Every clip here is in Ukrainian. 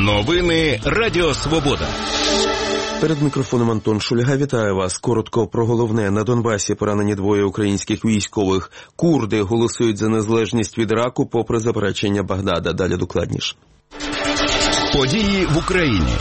Новини Радіо Свобода. Перед мікрофоном Антон Шульга. Вітаю вас. Коротко про головне. На Донбасі поранені 2 українських військових. Курди голосують за незалежність від Іраку попри заперечення Багдада. Далі докладніше. Події в Україні.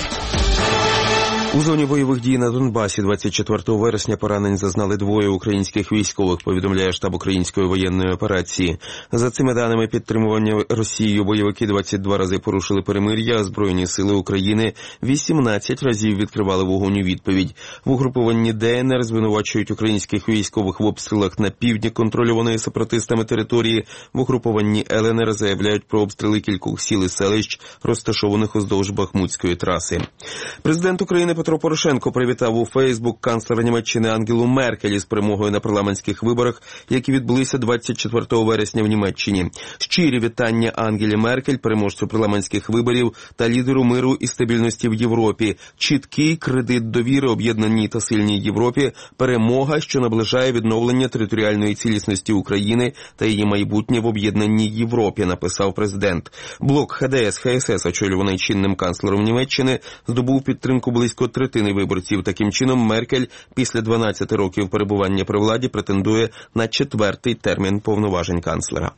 У зоні бойових дій на Донбасі 24 вересня поранень зазнали 2 українських військових, повідомляє штаб української воєнної операції. За цими даними, підтримування Росією бойовики 22 рази порушили перемир'я, а Збройні сили України 18 разів відкривали вогонь у відповідь. В угрупованні ДНР звинувачують українських військових в обстрілах на півдні контрольованої сепаратистами території. В угрупованні ЛНР заявляють про обстріли кількох сіл і селищ, розташованих уздовж Бахмутської траси. Президент України Петро Порошенко привітав у Фейсбук канцлера Німеччини Ангелу Меркель із перемогою на парламентських виборах, які відбулися 24 вересня в Німеччині. Щирі вітання Ангелі Меркель, переможцю парламентських виборів та лідеру миру і стабільності в Європі. Чіткий кредит довіри об'єднаній та сильній Європі, перемога, що наближає відновлення територіальної цілісності України та її майбутнє в об'єднаній Європі, написав президент. Блок ХДС-ХСС, очолюваний чинним канцлером Німеччини, здобув підтримку близько третини виборців. Таким чином, Меркель після 12 років перебування при владі претендує на 4-й термін повноважень канцлера.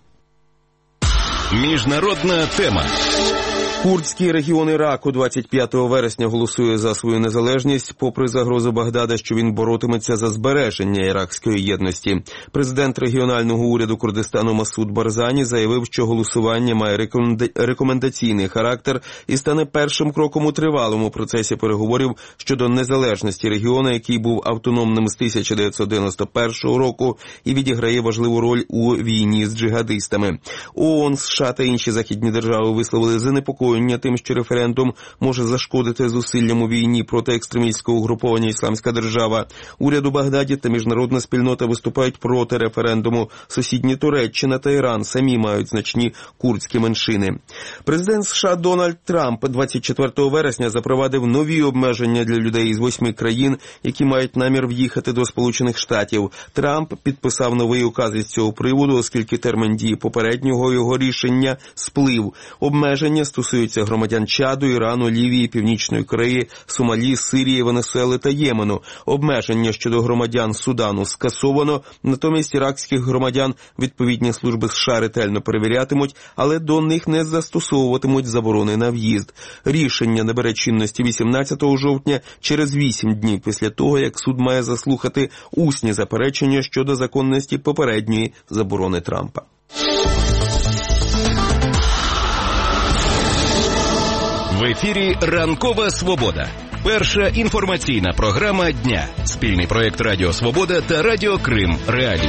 Міжнародна тема. Курдський регіон Іраку 25 вересня голосує за свою незалежність, попри загрозу Багдада, що він боротиметься за збереження іракської єдності. Президент регіонального уряду Курдистану Масуд Барзані заявив, що голосування має рекомендаційний характер і стане першим кроком у тривалому процесі переговорів щодо незалежності регіону, який був автономним з 1991 року і відіграє важливу роль у війні з джихадистами. ООН, США та інші західні держави висловили занепокоєння тим, що референдум може зашкодити зусиллям у війні проти екстремістського угруповання «Ісламська держава». Уряд у Багдаді та міжнародна спільнота виступають проти референдуму. Сусідні Туреччина та Іран самі мають значні курдські меншини. Президент США Дональд Трамп 24 вересня запровадив нові обмеження для людей із 8 країн, які мають намір в'їхати до Сполучених Штатів. Трамп підписав новий указ із цього приводу, оскільки термін дії попереднього його рішення сплив. Обмеження стосуються громадян Чаду, Ірану, Лівії, Північної Кореї, Сомалі, Сирії, Венесуели та Ємену. Обмеження щодо громадян Судану скасовано, натомість іракських громадян відповідні служби США ретельно перевірятимуть, але до них не застосовуватимуть заборони на в'їзд. Рішення набере чинності 18 жовтня, через 8 днів після того, як суд має заслухати усні заперечення щодо законності попередньої заборони Трампа. В ефірі «Ранкова Свобода». Перша інформаційна програма дня. Спільний проєкт Радіо Свобода та Радіо Крим Реалії.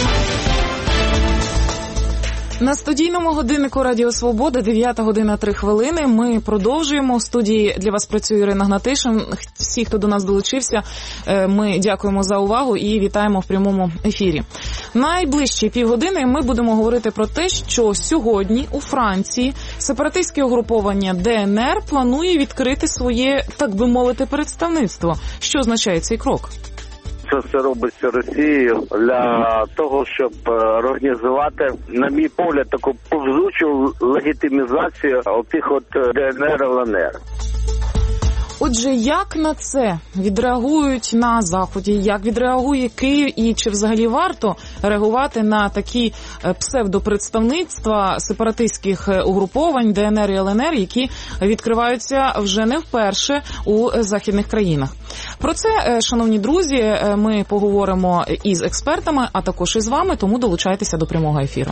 На студійному годиннику Радіо Свобода 9 година 3 хвилини. Ми продовжуємо. В студії для вас працює Ірина Гнатишин. Всі, хто до нас долучився, ми дякуємо за увагу і вітаємо в прямому ефірі. Найближчі півгодини ми будемо говорити про те, що сьогодні у Франції сепаратистське угруповання ДНР планує відкрити своє, так би мовити, представництво. Що означає цей крок? Це все робиться Росією для того, щоб організувати, на мій погляд, таку повзучу легітимізацію отих ДНР, ЛНР. Отже, як на це відреагують на Заході, як відреагує Київ і чи взагалі варто реагувати на такі псевдопредставництва сепаратистських угруповань ДНР і ЛНР, які відкриваються вже не вперше у західних країнах? Про це, шановні друзі, ми поговоримо із експертами, а також із вами, тому долучайтеся до прямого ефіру.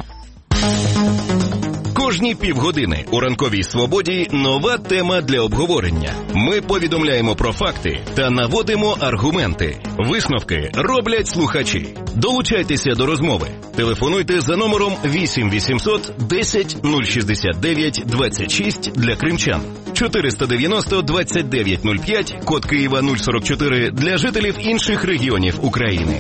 Кожні півгодини у «Ранковій Свободі» нова тема для обговорення. Ми повідомляємо про факти та наводимо аргументи. Висновки роблять слухачі. Долучайтеся до розмови. Телефонуйте за номером 8 800 10 069 26 для кримчан. 490 29 05, код Києва 044 для жителів інших регіонів України.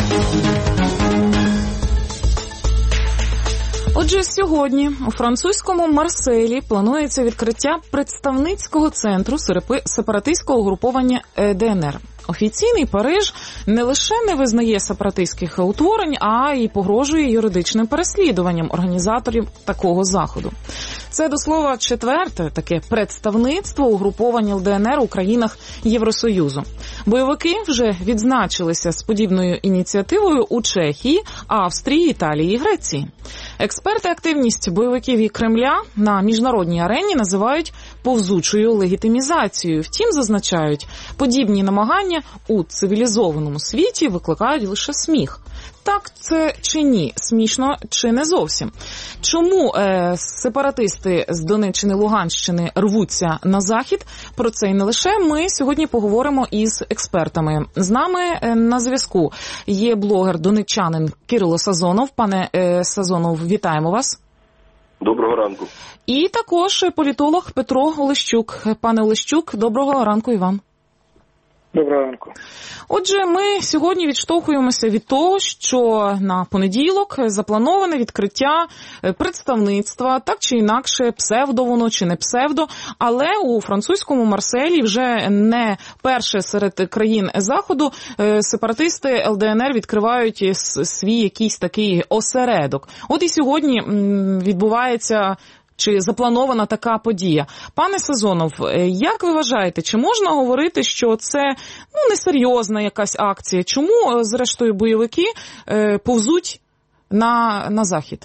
Отже, сьогодні у французькому Марселі планується відкриття представницького центру сепаратистського угруповання ДНР. Офіційний Париж не лише не визнає сепаратистських утворень, а й погрожує юридичним переслідуванням організаторів такого заходу. Це, до слова, четверте таке представництво угруповань ЛДНР у країнах Євросоюзу. Бойовики вже відзначилися з подібною ініціативою у Чехії, Австрії, Італії і Греції. Експерти активність бойовиків і Кремля на міжнародній арені називають повзучою легітимізацією. Втім, зазначають, подібні намагання у цивілізованому світі викликають лише сміх. Так це чи ні? Смішно чи не зовсім? Чому сепаратисти з Донеччини, Луганщини рвуться на захід? Про це і не лише. Ми сьогодні поговоримо із експертами. З нами на зв'язку є блогер-донеччанин Кирило Сазонов. Пане Сазонов, вітаємо вас. Доброго ранку. І також політолог Петро Олещук. Пане Олещук, доброго ранку і вам. Доброго ранку. Отже, ми сьогодні відштовхуємося від того, що на понеділок заплановане відкриття представництва, так чи інакше, псевдо воно чи не псевдо, але у французькому Марселі вже не перше серед країн Заходу сепаратисти ЛДНР відкривають свій якийсь такий осередок. От і сьогодні відбувається чи запланована така подія. Пане Сазонов, як ви вважаєте, чи можна говорити, що це несерйозна якась акція? Чому, зрештою, бойовики повзуть на захід?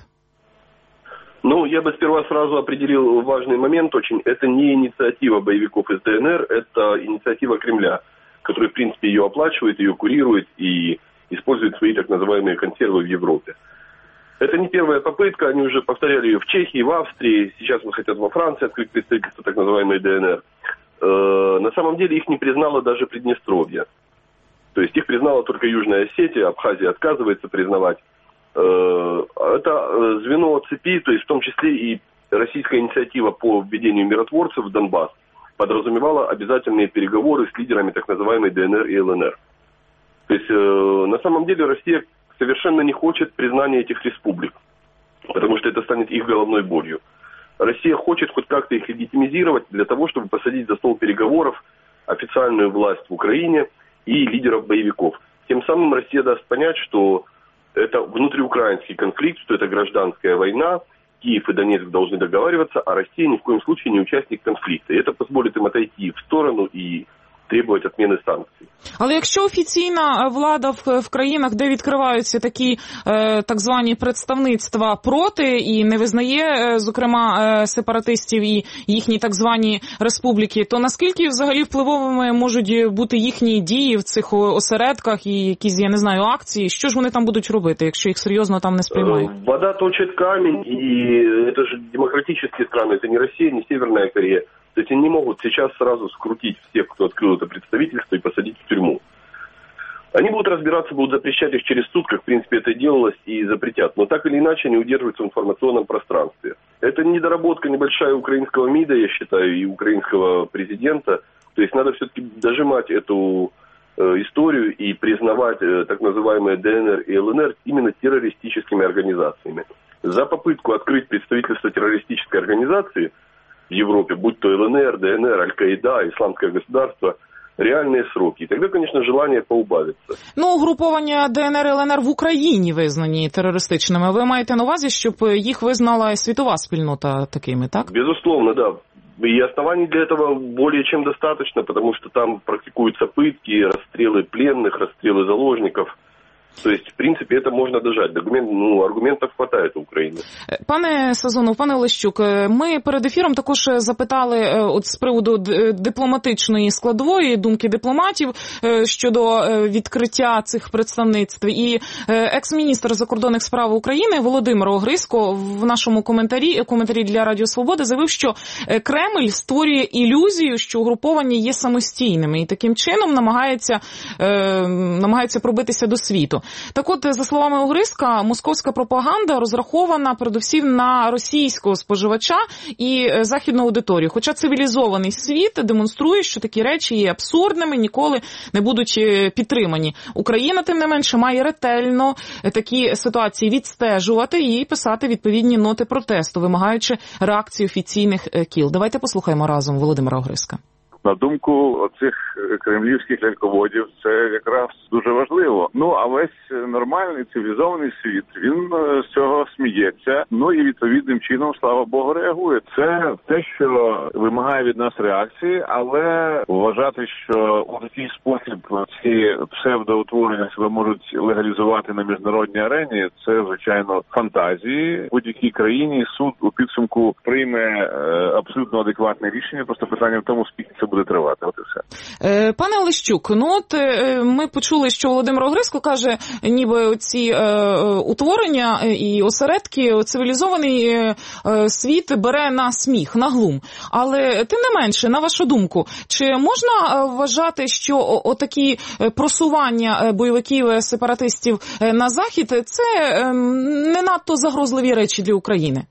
Я бы сперва сразу определил важный момент очень. Это не инициатива боевиков из ДНР, это инициатива Кремля, который, в принципе, ее оплачивает, ее курирует и использует свои так называемые консервы в Европе. Это не первая попытка, они уже повторяли ее в Чехии, в Австрии, сейчас вот хотят во Франции открыть представительство так называемой ДНР. На самом деле их не признало даже Приднестровье. То есть их признала только Южная Осетия, Абхазия отказывается признавать. Это звено цепи, то есть в том числе и российская инициатива по введению миротворцев в Донбасс подразумевала обязательные переговоры с лидерами так называемой ДНР и ЛНР. То есть на самом деле Россия совершенно не хочет признания этих республик, потому что это станет их головной болью. Россия хочет хоть как-то их легитимизировать для того, чтобы посадить за стол переговоров официальную власть в Украине и лидеров боевиков. Тем самым Россия даст понять, что это внутриукраинский конфликт, что это гражданская война, Киев и Донецк должны договариваться, а Россия ни в коем случае не участник конфликта. И это позволит им отойти в сторону и требувати відміни санкцій. Але якщо офіційна влада в країнах, де відкриваються такі так звані представництва проти і не визнає, зокрема, сепаратистів і їхні так звані республіки, то наскільки взагалі впливовими можуть бути їхні дії в цих осередках і якісь, я не знаю, акції? Що ж вони там будуть робити, якщо їх серйозно там не сприймають? Вода точит камень, и это же демократические страны, это не Россия, не Северная Корея. То есть они не могут сейчас сразу скрутить всех, кто открыл это представительство, и посадить в тюрьму. Они будут разбираться, будут запрещать их через суд, как в принципе это делалось, и запретят. Но так или иначе они удерживаются в информационном пространстве. Это недоработка небольшая украинского МИДа, я считаю, и украинского президента. То есть надо все-таки дожимать эту историю и признавать так называемые ДНР и ЛНР именно террористическими организациями. За попытку открыть представительство террористической организации в Европе, будь то ЛНР, ДНР, Аль-Каида, Исламское государство, реальные сроки. И тогда, конечно, желание поубавится. Угруповання ДНР і ЛНР в Україні визнані терористичними. Ви маєте на увазі, щоб їх визнала світова спільнота такими, так? Безусловно, да. И оснований для этого более чем достаточно, потому что там практикуются пытки, расстрелы пленных, расстрелы заложников. То есть, в принципе, это можно дожать. Аргументів хватає у України. Пане Сазонов, пане Олещук, ми перед ефіром також запитали от з приводу дипломатичної складової думки дипломатів щодо відкриття цих представництв. І екс-міністр закордонних справ України Володимир Огризко в нашому коментарі для Радіо Свобода заявив, що Кремль створює ілюзію, що угруповання є самостійними і таким чином намагається пробитися до світу. Так от, за словами Огризка, московська пропаганда розрахована передусім на російського споживача і західну аудиторію. Хоча цивілізований світ демонструє, що такі речі є абсурдними, ніколи не будуть підтримані. Україна, тим не менше, має ретельно такі ситуації відстежувати і писати відповідні ноти протесту, вимагаючи реакції офіційних кіл. Давайте послухаємо разом Володимира Огризка. На думку цих кремлівських ляльководів, це якраз дуже важливо. Ну, а весь нормальний цивілізований світ, він з цього сміється, ну і відповідним чином, слава Богу, реагує. Це те, що вимагає від нас реакції, але вважати, що у такий спосіб ці псевдоутворення себе можуть легалізувати на міжнародній арені, це, звичайно, фантазії. В будь-якій країні суд у підсумку прийме абсолютно адекватне рішення, просто питання в тому, скільки це буде тривати. От і все. Пане Олещук, ну от ми почули, що Володимир Огризко каже, ніби ці утворення і осередки цивілізований світ бере на сміх, на глум. Але тим не менше, на вашу думку, чи можна вважати, що отакі просування бойовиків, сепаратистів на Захід – це не надто загрозливі речі для України?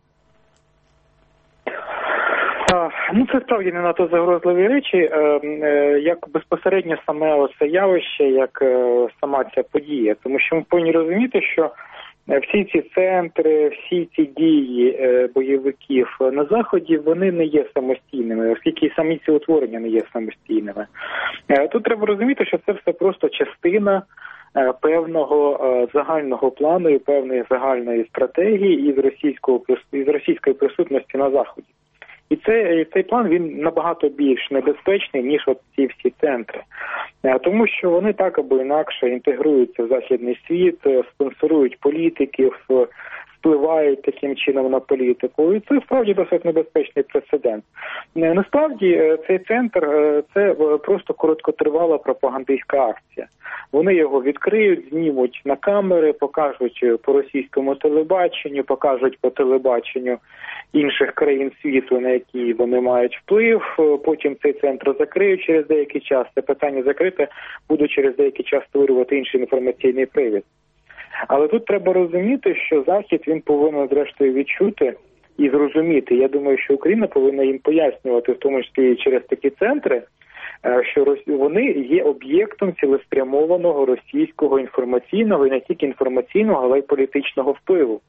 Ну, це справді не надто загрозливі речі, як безпосередньо саме оце явище, як сама ця подія. Тому що ми повинні розуміти, що всі ці центри, всі ці дії бойовиків на Заході, вони не є самостійними, оскільки і самі ці утворення не є самостійними. Тут треба розуміти, що це все просто частина певного загального плану і певної загальної стратегії із російської присутності на Заході. І цей план, він набагато більш небезпечний, ніж от ці всі центри. Тому що вони так або інакше інтегруються в західний світ, спонсорують політиків, впливають таким чином на політику. І це справді досить небезпечний прецедент. Насправді цей центр – це просто короткотривала пропагандистська акція. Вони його відкриють, знімуть на камери, покажуть по російському телебаченню, покажуть по телебаченню інших країн світу, на які вони мають вплив. Потім цей центр закриють через деякий час. Це питання закрите, будуть через деякий час створювати інший інформаційний привід. Але тут треба розуміти, що Захід, він повинен зрештою відчути і зрозуміти. Я думаю, що Україна повинна їм пояснювати, в тому числі і через такі центри, що вони є об'єктом цілеспрямованого російського інформаційного, і не тільки інформаційного, але й політичного впливу.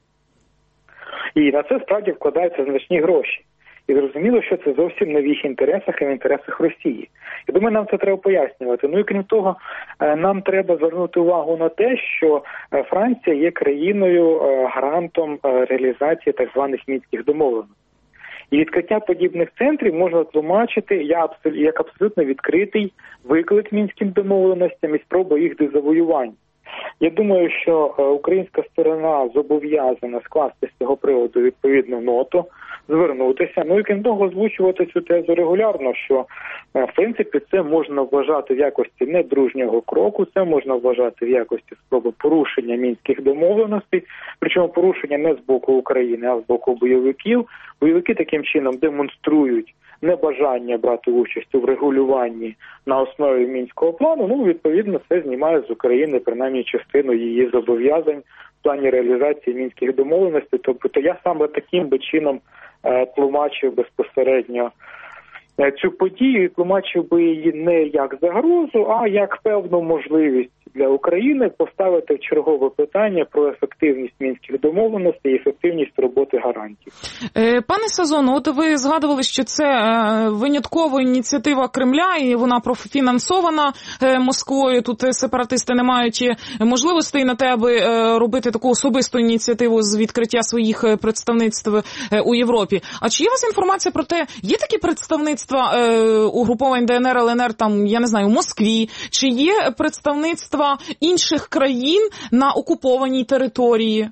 І на це справді вкладаються значні гроші. І зрозуміло, що це зовсім не в їх інтересах, а в інтересах Росії. Я думаю, нам це треба пояснювати. Ну і крім того, нам треба звернути увагу на те, що Франція є країною гарантом реалізації так званих мінських домовленостей. І відкриття подібних центрів можна тлумачити як абсолютно відкритий виклик мінським домовленостям і спробу їх дезавоювання. Я думаю, що українська сторона зобов'язана скласти з цього приводу відповідну ноту, звернутися. Ну і крім того, озвучувати цю тезу регулярно, що в принципі це можна вважати в якості недружнього кроку, це можна вважати в якості спроби порушення мінських домовленостей, причому порушення не з боку України, а з боку бойовиків. Бойовики таким чином демонструють небажання брати участь у врегулюванні на основі мінського плану. Ну, відповідно, це знімає з України принаймні частину її зобов'язань в плані реалізації мінських домовленостей. Тобто я саме таким би чином тлумачив безпосередньо цю подію і тлумачив би її не як загрозу, а як певну можливість для України поставити чергове питання про ефективність мінських домовленостей і ефективність роботи гарантів. Пане Сазон, от ви згадували, що це виняткова ініціатива Кремля, і вона профінансована Москвою. Тут сепаратисти не мають можливостей на те, аби робити таку особисту ініціативу з відкриття своїх представництв у Європі. А чи є у вас інформація про те, є такі представництва угруповань ДНР, ЛНР, там, я не знаю, у Москві, чи є представництва інших країн на оккупованной территории?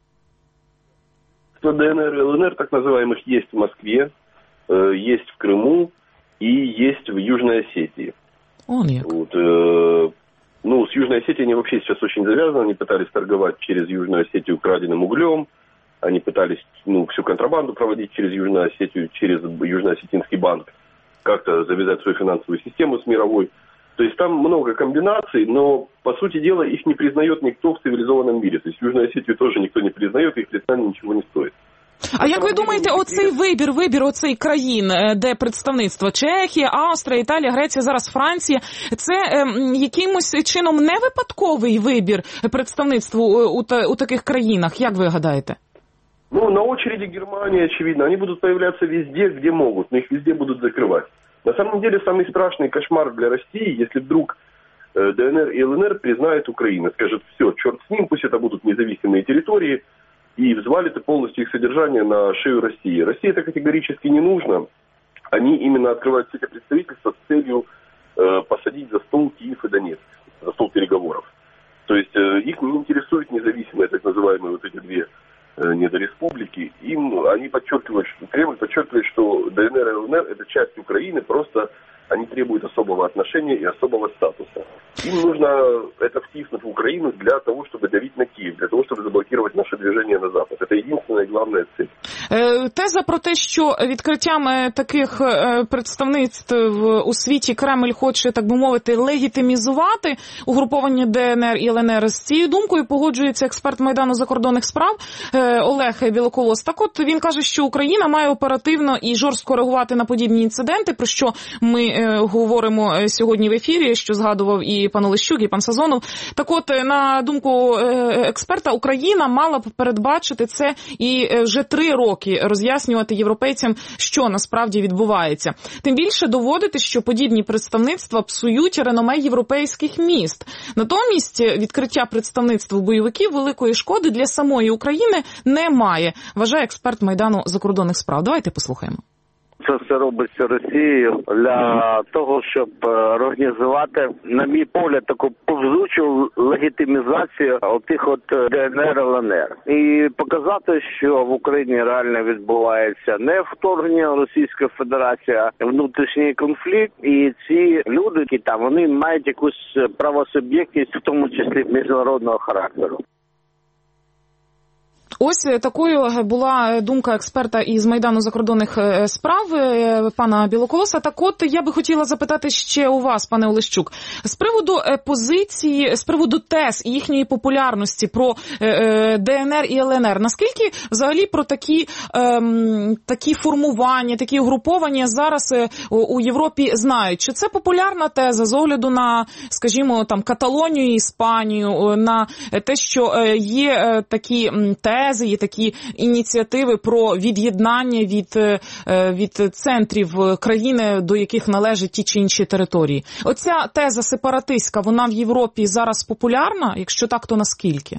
ДНР и ЛНР, так называемых, есть в Москве, есть в Крыму и есть в Южной Осетии. Вот, ну, с Южной Осетией они вообще сейчас очень завязаны, они пытались торговать через Южную Осетию краденым углем, они пытались, ну, всю контрабанду проводить через Южную Осетию, через Южно-Осетинский банк, как-то завязать свою финансовую систему с мировой. То есть там много комбинаций, но, по сути дела, их не признает никто в цивилизованном мире. То есть Южную Осетию тоже никто не признает, их признание ничего не стоит. А як ви думаєте, оцей вибір оцей країн, де представництво Чехія, Австрія, Італія, Греція, зараз Франція, це якимось чином не випадковий вибір представництва у таких країнах, як ви гадаєте? Ну, на очереди Германия, очевидно, они будут появляться везде, где могут, но их везде будут закрывать. На самом деле, самый страшный кошмар для России, если вдруг ДНР и ЛНР признают Украину, скажет, все, черт с ним, пусть это будут независимые территории, и взвалит полностью их содержание на шею России. России это категорически не нужно. Они именно открывают все эти представительства с целью посадить за стол Киев и Донецк, за стол переговоров. То есть их не интересуют независимые, так называемые вот эти две недореспублики. Они подчеркивают, Кремль подчеркивает, что ДНР и ЛНР это часть Украины, просто они требуют особого отношения и особого статуса. Им нужно это втиснуть в Украину для того, чтобы давить на Киев, для того, чтобы заблокировать наше движение на Запад. Это единственная и главная цель. Теза про те, що відкриттям таких представництв у світі Кремль хоче, так би мовити, легітимізувати угруповання ДНР і ЛНР, з цією думкою погоджується експерт Майдану закордонних справ Олег Білоколос. Так от він каже, що Україна має оперативно і жорстко реагувати на подібні інциденти, про що ми говоримо сьогодні в ефірі, що згадував і пан Олещук, і пан Сазонов. Так от, на думку експерта, Україна мала б передбачити це і вже 3 роки роз'яснювати європейцям, що насправді відбувається. Тим більше доводити, що подібні представництва псують реноме європейських міст. Натомість відкриття представництв бойовиків великої шкоди для самої України немає, вважає експерт Майдану закордонних справ. Давайте послухаємо. Це все робиться Росією для того, щоб організувати, на мій погляд, таку повзучу легітимізацію отих от ДНР, ЛНР. І показати, що в Україні реально відбувається не вторгнення Російської Федерації, а внутрішній конфлікт. І ці люди, які там, вони мають якусь правосуб'єктність, в тому числі міжнародного характеру. Ось такою була думка експерта із Майдану закордонних справ пана Білоколоса. Так от, я би хотіла запитати ще у вас, пане Олещук, з приводу позиції, з приводу тез і їхньої популярності про ДНР і ЛНР. Наскільки взагалі про такі формування, такі угруповання зараз у Європі знають? Чи це популярна теза з огляду на, скажімо, там Каталонію, Іспанію, на те, що є такі тези, є такі ініціативи про від'єднання від центрів країни, до яких належать ті чи інші території. Оця теза сепаратистська, вона в Європі зараз популярна? Якщо так, то наскільки?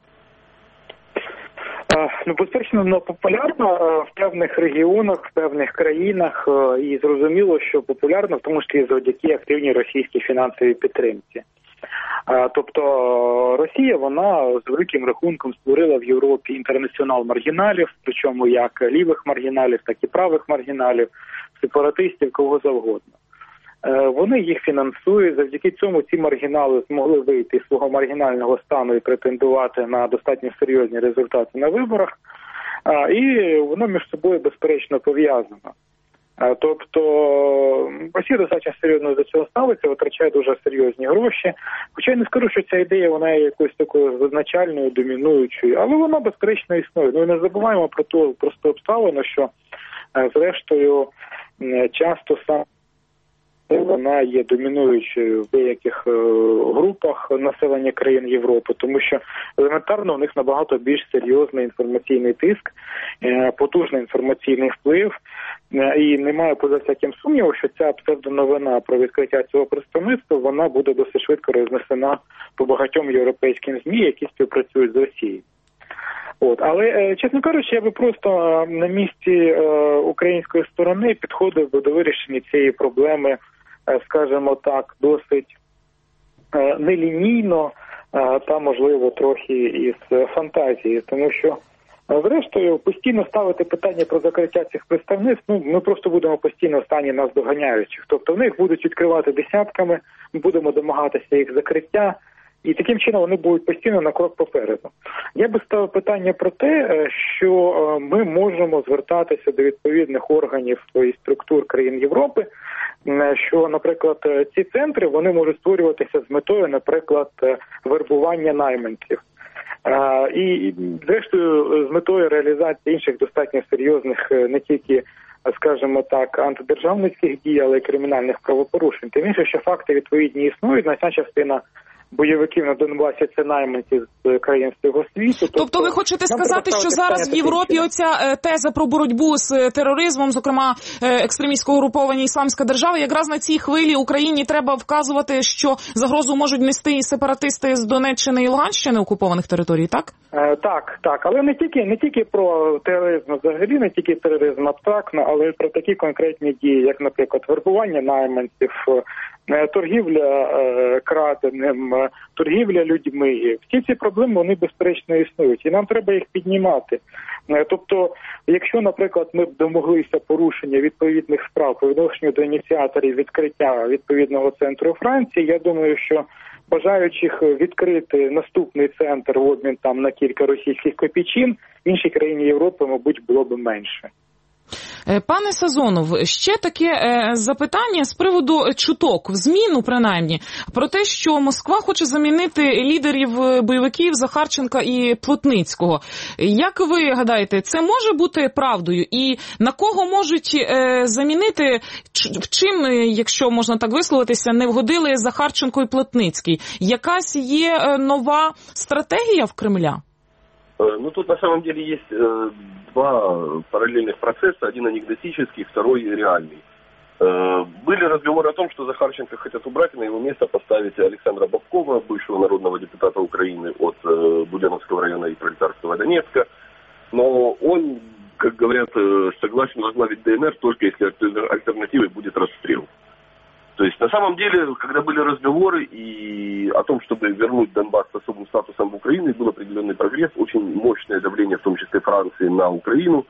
Ну, безперечно, вона популярна в певних регіонах, в певних країнах, і зрозуміло, що популярна, в тому числі завдяки активній російській фінансовій підтримці. Тобто Росія, вона з великим рахунком створила в Європі інтернаціонал маргіналів, причому як лівих маргіналів, так і правих маргіналів, сепаратистів, кого завгодно. Вони їх фінансують, завдяки цьому ці маргінали змогли вийти з свого маргінального стану і претендувати на достатньо серйозні результати на виборах, і воно між собою безперечно пов'язано. Тобто Росія достатньо серйозно до цього ставиться, витрачає дуже серйозні гроші. Хоча я не скажу, що ця ідея вона є якоюсь такою визначальною, домінуючою, але вона безперечно існує. Ну і не забуваємо про ту просту обставину, що зрештою часто саме вона є домінуючою в деяких групах населення країн Європи, тому що елементарно у них набагато більш серйозний інформаційний тиск, потужний інформаційний вплив, і немає поза всяким сумніву, що ця псевдоновина про відкриття цього представництва, вона буде досить швидко рознесена по багатьом європейським ЗМІ, які співпрацюють з Росією. Але, чесно кажучи, я би просто на місці української сторони підходив би до вирішення цієї проблеми, скажімо так, досить нелінійно та, можливо, трохи із фантазії, тому що, зрештою, постійно ставити питання про закриття цих представництв, ми просто будемо постійно в стані наздоганяючих. Тобто в них будуть відкривати десятками, ми будемо домагатися їх закриття, і таким чином вони будуть постійно на крок попереду. Я би ставив питання про те, що ми можемо звертатися до відповідних органів і структур країн Європи, що, наприклад, ці центри, вони можуть створюватися з метою, наприклад, вербування найманців. І, зрештою, з метою реалізації інших достатньо серйозних не тільки, скажімо так, антидержавницьких дій, але й кримінальних правопорушень. Тим більше, що факти відповідні існують, значна частина бойовиків на Донбасі – це найманці з країн всього світу. Тобто ви хочете сказати, що зараз в Європі оця теза про боротьбу з тероризмом, зокрема екстремістського угруповання Ісламська держава, якраз на цій хвилі Україні треба вказувати, що загрозу можуть нести і сепаратисти з Донеччини і Луганщини, окупованих територій, так? Так, але не тільки про тероризм взагалі, не тільки тероризм абстрактно, але й про такі конкретні дії, як, наприклад, вербування найманців, торгівля краденим, торгівля людьми. Всі ці проблеми, вони безперечно існують, і нам треба їх піднімати. Тобто, якщо, наприклад, ми б домоглися порушення відповідних справ по відношенню до ініціаторів відкриття відповідного центру у Франції, я думаю, що бажаючих відкрити наступний центр в обмін там на кілька російських копійчин в іншій країні Європи, мабуть, було б менше. Пане Сазонов, ще таке запитання з приводу чуток, в ЗМІ, принаймні, про те, що Москва хоче замінити лідерів бойовиків Захарченка і Плотницького. Як ви гадаєте, це може бути правдою? І на кого можуть замінити, в чим, якщо можна так висловитися, не вгодили Захарченко і Плотницький? Якась є нова стратегія в Кремля? Ну, тут на самом деле есть два параллельных процесса, один анекдотический, второй реальный. Были разговоры о том, что Захарченко хотят убрать и на его место поставить Александра Бабкова, бывшего народного депутата Украины от Буденновского района и Пролетарского Донецка. Но он, как говорят, согласен возглавить ДНР только если альтернативой будет расстрел. То есть, на самом деле, когда были разговоры и о том, чтобы вернуть Донбасс с особым статусом в Украину, был определенный прогресс, очень мощное давление, в том числе Франции, на Украину.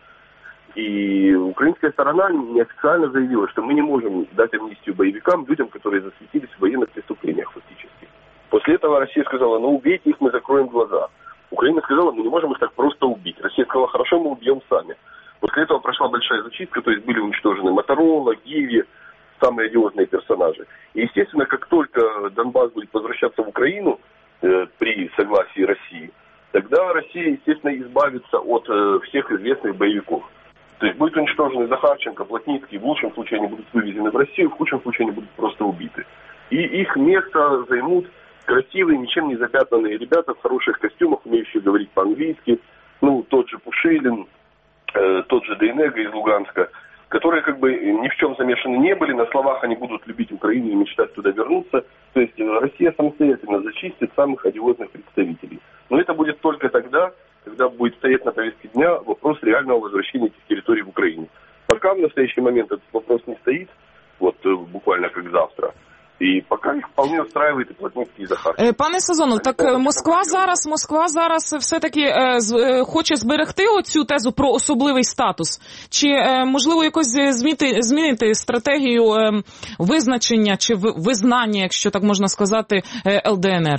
И украинская сторона неофициально заявила, что мы не можем дать амнистию боевикам, людям, которые засветились в военных преступлениях фактически. После этого Россия сказала, ну убейте их, мы закроем глаза. Украина сказала, мы не можем их так просто убить. Россия сказала, хорошо, мы убьем сами. После этого прошла большая зачистка, то есть были уничтожены Моторола, Гиви, самые одиозные персонажи. И, естественно, как только Донбасс будет возвращаться в Украину при согласии России, тогда Россия, естественно, избавится от всех известных боевиков. То есть будет уничтожены Захарченко, Плотницкий, в лучшем случае они будут вывезены в Россию, в худшем случае они будут просто убиты. И их место займут красивые, ничем не запятнанные ребята в хороших костюмах, умеющие говорить по-английски, ну, тот же Пушилин, тот же Дейнега из Луганска, которые как бы ни в чем замешаны не были, на словах они будут любить Украину и мечтать туда вернуться. То есть Россия самостоятельно зачистит самых одиозных представителей. Но это будет только тогда, когда будет стоять на повестке дня вопрос реального возвращения этих территорий в Украину. Пока в настоящий момент этот вопрос не стоит, вот буквально как завтра, і поки їх вполне устраивает і Плотницький, і Захарченко. Пане Сазонов, так Москва зараз все-таки хоче зберегти оцю тезу про особливий статус? Чи можливо якось змінити стратегію визначення чи визнання, якщо так можна сказати, ЛДНР?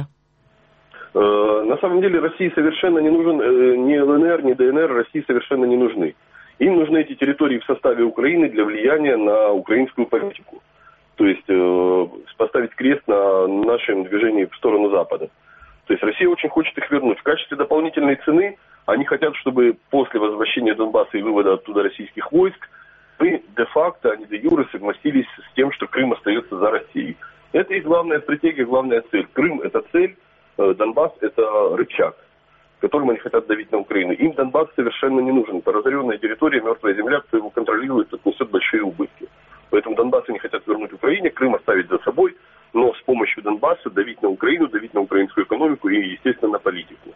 На самом деле России совершенно не нужен ни ЛНР, ни ДНР, России совершенно не нужны. Им нужны эти территории в составе Украины для влияния на украинскую политику. То есть поставить крест на нашем движении в сторону Запада. То есть Россия очень хочет их вернуть. В качестве дополнительной цены они хотят, чтобы после возвращения Донбасса и вывода оттуда российских войск мы де-факто, а не де-юре согласились с тем, что Крым остается за Россией. Это их главная стратегия, главная цель. Крым – это цель, Донбасс – это рычаг, которым они хотят давить на Украину. Им Донбасс совершенно не нужен. Это разоренная территория, мертвая земля, кто его контролирует, тот несет большие убытки. Поэтому Донбасс они хотят вернуть Украине, Крым оставить за собой, но с помощью Донбасса давить на Украину, давить на украинскую экономику и, естественно, на политику.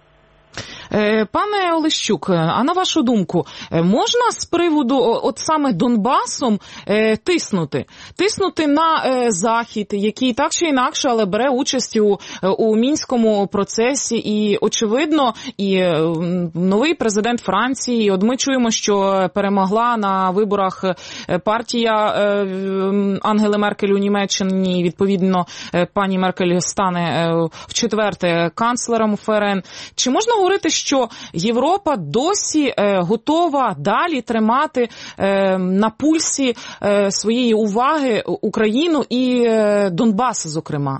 Пане Олещук, а на вашу думку, можна з приводу от саме Донбасом тиснути на Захід, який так чи інакше, але бере участь у Мінському процесі, і очевидно, і новий президент Франції, от ми чуємо, що перемогла на виборах партія Ангели Меркель у Німеччині, відповідно, пані Меркель стане в-четверте канцлером ФРН. Чи можна говорити, що Європа досі готова далі тримати на пульсі своєї уваги Україну і Донбас, зокрема?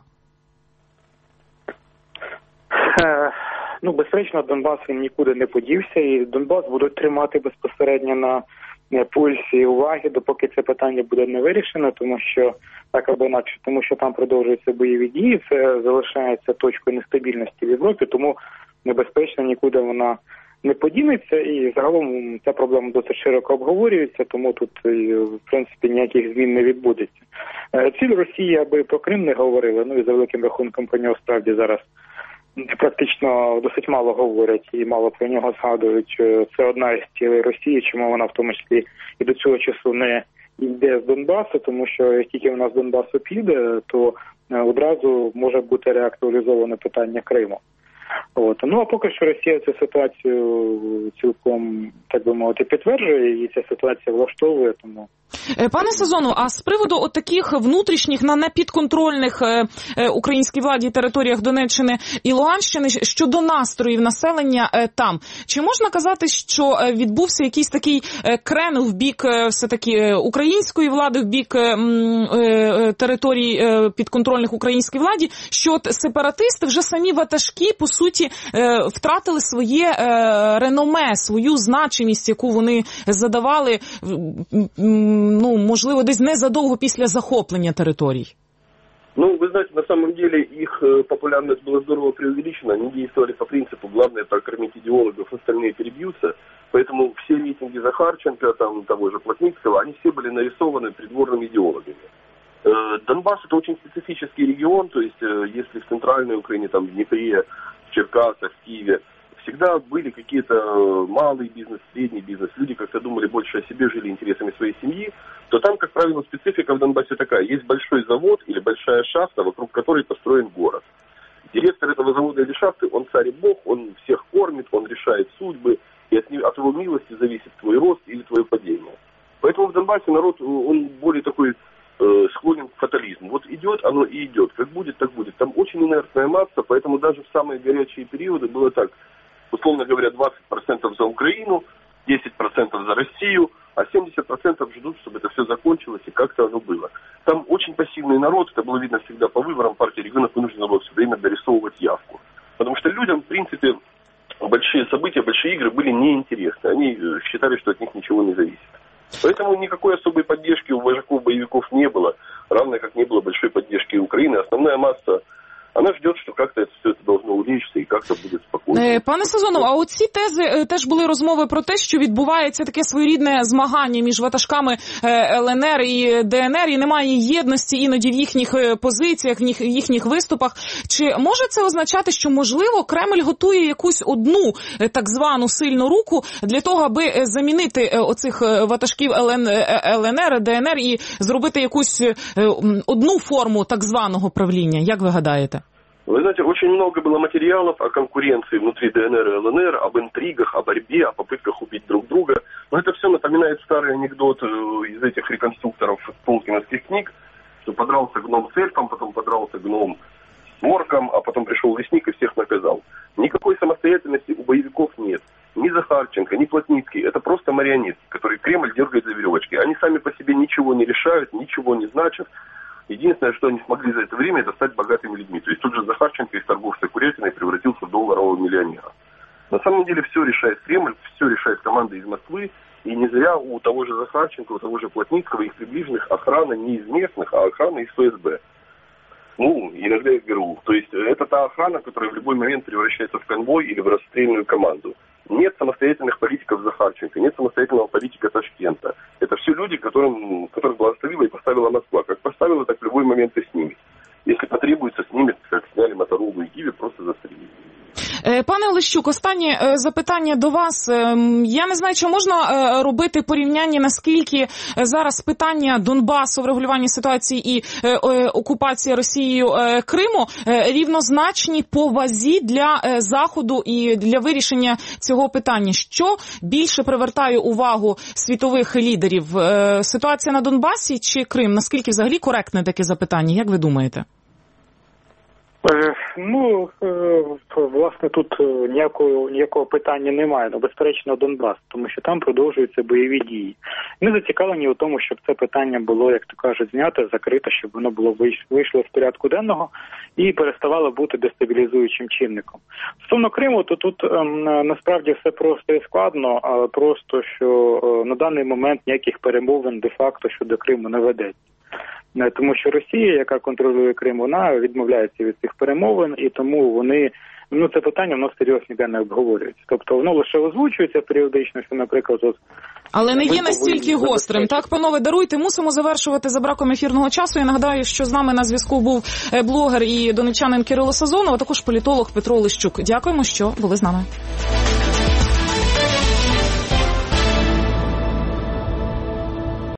Ну, безперечно, Донбас він нікуди не подівся, і Донбас будуть тримати безпосередньо пульсі уваги, допоки це питання буде не вирішено, тому що так або інакше, тому що там продовжуються бойові дії, це залишається точкою нестабільності в Європі, тому небезпечно нікуди вона не подінеться, і загалом ця проблема досить широко обговорюється, тому тут, в принципі, ніяких змін не відбудеться. Ціль Росії, аби про Крим не говорили, ну і за великим рахунком про нього справді зараз практично досить мало говорять і мало про нього згадують. Це одна із цілей Росії, чому вона в тому числі і до цього часу не йде з Донбасу, тому що як тільки вона з Донбасу піде, то одразу може бути реактуалізоване питання Криму. Ну, а поки що Росія цю ситуацію цілком, так би мовити, підтверджує, і ця ситуація влаштовує, тому... Пане Сазону, а з приводу от таких внутрішніх на непідконтрольних українській владі територіях Донеччини і Луганщини щодо настроїв населення там, чи можна казати, що відбувся якийсь такий крен в бік все-таки української влади, в бік територій підконтрольних українській владі, що от сепаратисти, вже самі ватажки, по суті, втратили своє реноме, свою значимість, яку вони задавали, ну, можливо, десь незадовго після захоплення територій? Ну, вы знаете, на самом деле их популярность была здорово преувеличена. Они действовали по принципу «главное прокормить идеологов, остальные перебьются». Поэтому все рейтинги Захарченко, там, того же Плотницкого, они все были нарисованы придворными идеологами. Донбасс – это очень специфический регион, то есть если в центральной Украине, там, в Днепре, в Черкасах, в Киеве, всегда были какие-то малый бизнес, средний бизнес. Люди как-то думали больше о себе, жили интересами своей семьи. То там, как правило, специфика в Донбассе такая. Есть большой завод или большая шахта, вокруг которой построен город. Директор этого завода или шахты, он царь и бог, он всех кормит, он решает судьбы. И от его милости зависит твой рост или твое падение. Поэтому в Донбассе народ, он более такой склонен к фатализму. Вот идет, оно и идет. Как будет, так будет. Там очень инертная масса, поэтому даже в самые горячие периоды было так. Условно говоря, 20% за Украину, 10% за Россию, а 70% ждут, чтобы это все закончилось и как-то оно было. Там очень пассивный народ, это было видно всегда по выборам, партия регионов вынуждена была все время дорисовывать явку. Потому что людям, в принципе, большие события, большие игры были неинтересны. Они считали, что от них ничего не зависит. Поэтому никакой особой поддержки у вожаков боевиков не было, равно как не было большой поддержки Украины. Основная масса, она ждет, що як-то все це должно улічитися і як-то буде спокійно. Пане Сазонов, а оці тези, теж були розмови про те, що відбувається таке своєрідне змагання між ватажками ЛНР і ДНР, і немає єдності іноді в їхніх позиціях, в їхніх виступах. Чи може це означати, що, можливо, Кремль готує якусь одну так звану сильну руку для того, аби замінити оцих ватажків ЛНР, ДНР і зробити якусь одну форму так званого правління? Як ви гадаєте? Вы знаете, очень много было материалов о конкуренции внутри ДНР и ЛНР, об интригах, о борьбе, о попытках убить друг друга. Но это все напоминает старый анекдот из этих реконструкторов толкиновских книг, что подрался гном с эльфом, потом подрался гном с орком, а потом пришел лесник и всех наказал. Никакой самостоятельности у боевиков нет. Ни Захарченко, ни Плотницкий. Это просто марионетки, которые Кремль дергает за веревочки. Они сами по себе ничего не решают, ничего не значат. Единственное, что они смогли за это время, это стать богатыми людьми. То есть тут же Захарченко из торговца курятиной превратился в долларового миллионера. На самом деле все решает Кремль, все решает команда из Москвы. И не зря у того же Захарченко, у того же Плотницкого, их приближенных охрана не из местных, а охрана из ФСБ. Ну, иногда из ГРУ. То есть это та охрана, которая в любой момент превращается в конвой или в расстрельную команду. Нет самостоятельных политиков Захарченко, нет самостоятельного политика Ташкента. Это все люди, которых благословила и поставила Москва. Как поставила, так в любой момент и снимет. Если потребуется, снимет, как сняли Моторолу и Киви, просто застрелить. Пане Олещук, останнє запитання до вас. Я не знаю, чи можна робити порівняння, наскільки зараз питання Донбасу, врегулювання ситуації і окупація Росією Криму рівнозначні по вазі для Заходу і для вирішення цього питання. Що більше привертає увагу світових лідерів? Ситуація на Донбасі чи Крим? Наскільки взагалі коректне таке запитання? Як ви думаєте? Власне, тут ніякого питання немає. Безперечно, Донбас, тому що там продовжуються бойові дії. Ми зацікавлені у тому, щоб це питання було, як то кажуть, знято, закрите, щоб воно вийшло з порядку денного і переставало бути дестабілізуючим чинником. Стосовно Криму, то тут насправді все просто і складно, але просто, що на даний момент ніяких перемовин де-факто щодо Криму не ведеться. Тому що Росія, яка контролює Крим, вона відмовляється від цих перемовин, і тому вони, це питання, воно серйозно ніде не обговорюється. Тобто воно лише озвучується періодично, що, наприклад, але не є настільки гострим. Так, панове, даруйте, мусимо завершувати за браком ефірного часу. Я нагадаю, що з нами на зв'язку був блогер і донеччанин Кирило Сазонов, а також політолог Петро Лищук. Дякуємо, що були з нами.